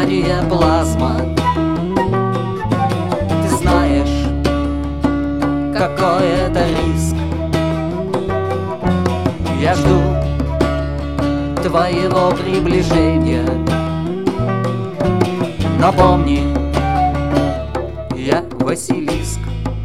дыхание плазма. Ты знаешь, какой это риск. Я жду твоего приближения. Но помни, я Василиск.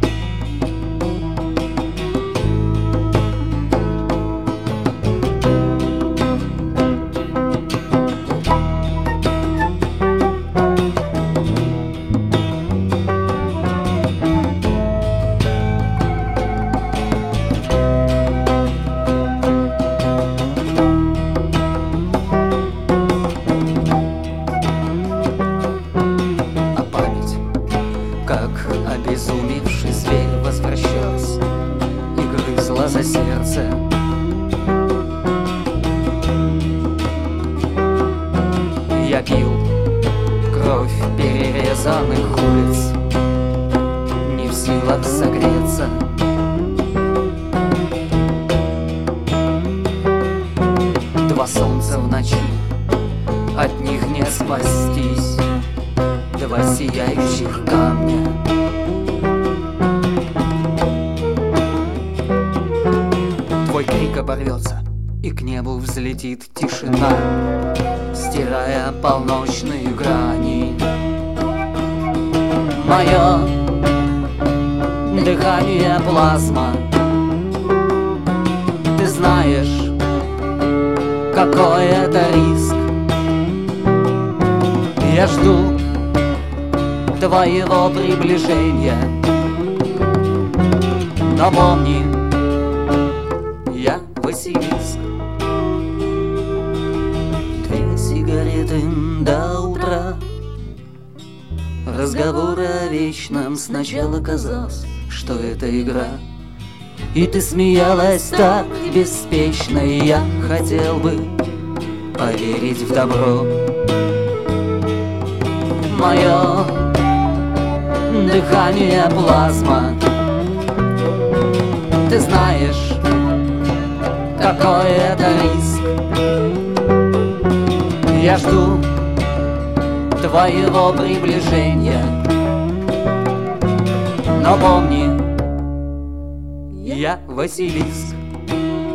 Как обезумевший зверь возвращалась и грызла за сердце. Я пил кровь перерезанных улиц, не в силах согреться. Два солнца в ночи, от них не спастись. Два сияющих камня. Твой крик оборвется, и к небу взлетит тишина, стирая полночные грани. Мое дыхание плазма. Ты знаешь, какой это риск. Я жду твоего приближения. Но помни, я Василиск. 2 сигареты до утра. Разговоры о вечном. Сначала казалось, что это игра, и ты смеялась так беспечно, и я хотел бы поверить в добро. Мое дыхание плазма. Ты знаешь, какой это риск. Я жду твоего приближения. Но помни, я Василиск.